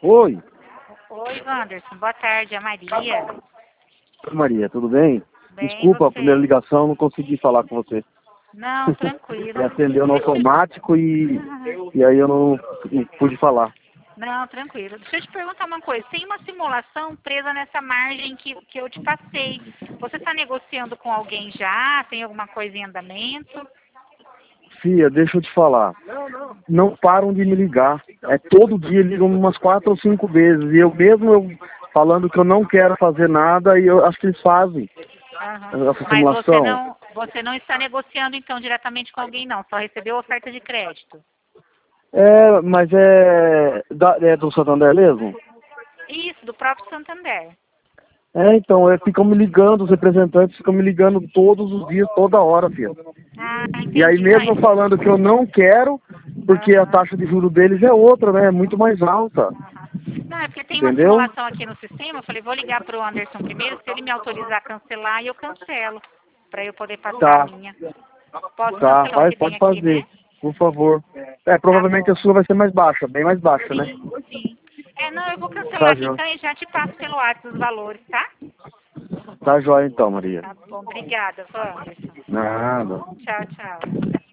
Oi. Oi, Wanderson. Boa tarde, é a Maria. Oi, Maria, tudo bem? Bem, Desculpa, a você? primeira ligação, não consegui falar com você. Não, tranquilo. Me atendeu no automático e aí eu não pude falar. Não, tranquilo. Deixa eu te perguntar uma coisa. Tem uma simulação presa nessa margem que eu te passei. Você está negociando com alguém já? Tem alguma coisa em andamento? Fia, deixa eu te falar. Não param de me ligar. É todo dia ligam umas 4 ou 5 vezes. E eu mesmo falando que eu não quero fazer nada, e eu acho que eles fazem Aham. essa Mas simulação. você não está negociando então diretamente com alguém, não. Só recebeu oferta de crédito. É, mas é do Santander mesmo? Isso, do próprio Santander. Então, ficam me ligando, os representantes ficam me ligando todos os dias, toda hora, filho. Ah, E aí entendi. mesmo falando que eu não quero, porque a Aham. taxa de juros deles é outra, né? É muito mais alta. Aham. Não, é porque tem uma Entendeu? simulação aqui no sistema. Eu falei, vou ligar para o Anderson primeiro. Se ele me autorizar a cancelar, eu cancelo. Para eu poder passar a Tá, minha. Posso tá, cancelar o que tem pode aqui, né? fazer, por favor. Tá Provavelmente a bom. sua vai ser mais baixa, bem mais baixa, né? Sim, sim. É, não, eu vou cancelar Tá, aqui João. então e já te passo pelo WhatsApp os valores, tá? Tá jóia então, Maria. Tá bom. Obrigada, Wanderson. Nada. Tchau, tchau.